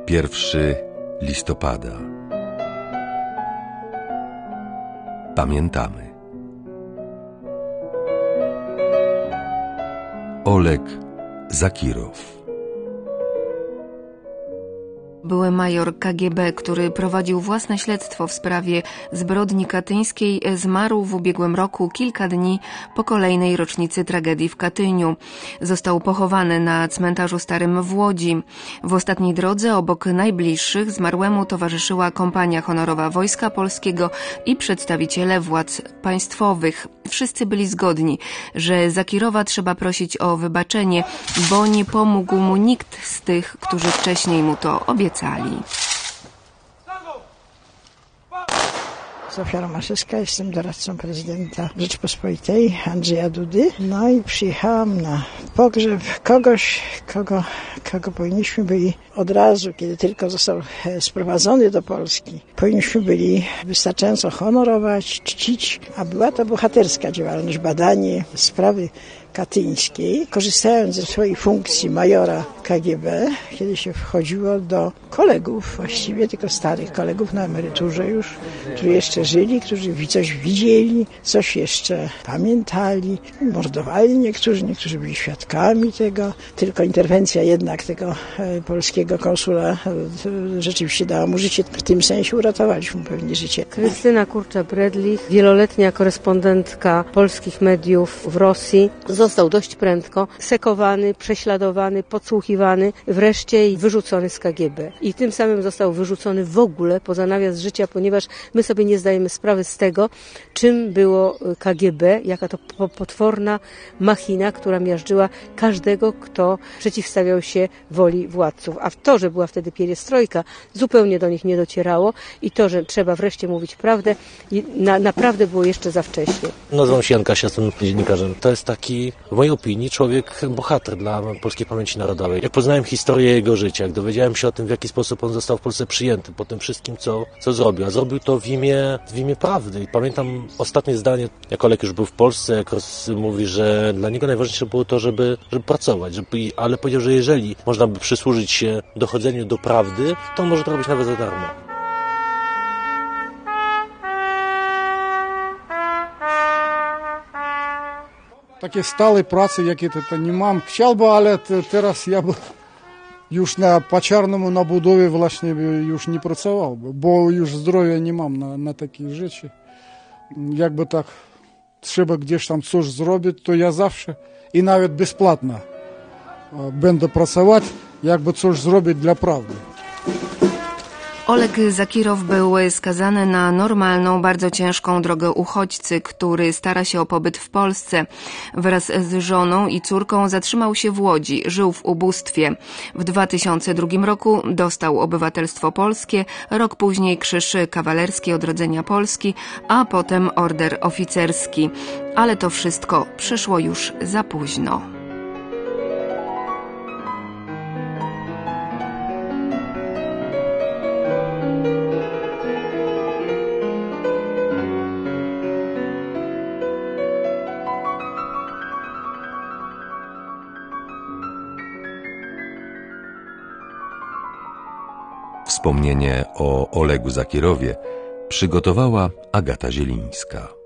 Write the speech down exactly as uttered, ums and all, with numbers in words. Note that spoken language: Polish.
pierwszego listopada. Pamiętamy. Oleg Zakirow. Były major K G B, który prowadził własne śledztwo w sprawie zbrodni katyńskiej, zmarł w ubiegłym roku, kilka dni po kolejnej rocznicy tragedii w Katyniu. Został pochowany na cmentarzu starym w Łodzi. W ostatniej drodze obok najbliższych zmarłemu towarzyszyła kompania honorowa Wojska Polskiego i przedstawiciele władz państwowych. Wszyscy byli zgodni, że Zakirowa trzeba prosić o wybaczenie, bo nie pomógł mu nikt z tych, którzy wcześniej mu to obiecali. Zofia Romaszewska, jestem doradcą prezydenta Rzeczypospolitej Andrzeja Dudy. No i przyjechałam na pogrzeb kogoś, kogo, kogo powinniśmy byli od razu, kiedy tylko został sprowadzony do Polski, powinniśmy byli wystarczająco honorować, czcić, a była to bohaterska działalność, badanie sprawy katyńskiej, korzystając ze swojej funkcji majora K G B, kiedy się wchodziło do kolegów, właściwie tylko starych kolegów na emeryturze już, którzy jeszcze żyli, którzy coś widzieli, coś jeszcze pamiętali, mordowali niektórzy, niektórzy byli świadkami tego, tylko interwencja jednak tego polskiego konsula rzeczywiście dała mu życie, w tym sensie uratowaliśmy pewnie życie. Krystyna Kurcza-Bredlich, wieloletnia korespondentka polskich mediów w Rosji, został dość prędko sekowany, prześladowany, podsłuchiwany, wreszcie wyrzucony z K G B. I tym samym został wyrzucony w ogóle poza nawias życia, ponieważ my sobie nie zdajemy sprawy z tego, czym było K G B, jaka to potworna machina, która miażdżyła każdego, kto przeciwstawiał się woli władców. A to, że była wtedy pierestrojka, zupełnie do nich nie docierało i to, że trzeba wreszcie mówić prawdę, na, naprawdę było jeszcze za wcześnie. Nazywam się Jan Kasia, jestem dziennikarzem. To jest taki, w mojej opinii, człowiek bohater dla polskiej pamięci narodowej. Jak poznałem historię jego życia, jak dowiedziałem się o tym, w jaki sposób on został w Polsce przyjęty po tym wszystkim, co, co zrobił. A zrobił to w imię, w imię prawdy. I pamiętam ostatnie zdanie, jak Oleg już był w Polsce, jak mówi, że dla niego najważniejsze było to, żeby, żeby pracować. Żeby, ale powiedział, że jeżeli można by przysłużyć się dochodzeniu do prawdy, to może to robić nawet za darmo. Takiej stałej pracy, jakiej to nie mam. Chciałbym, ale teraz ja bym już na Paczarnому na budowie właśnie już nie pracował, bo już zdrowia nie mam na, na takie rzeczy. Jakby tak trzeba gdzieś tam coś zrobić, to ja zawsze i nawet bezpłatnie będę pracować, jakby coś zrobić dla prawdy. Oleg Zakirow był skazany na normalną, bardzo ciężką drogę uchodźcy, który stara się o pobyt w Polsce. Wraz z żoną i córką zatrzymał się w Łodzi, żył w ubóstwie. W dwa tysiące drugim roku dostał obywatelstwo polskie, rok później Krzyż Kawalerski Odrodzenia Polski, a potem order oficerski. Ale to wszystko przyszło już za późno. Wspomnienie o Olegu Zakirowie przygotowała Agata Zielińska.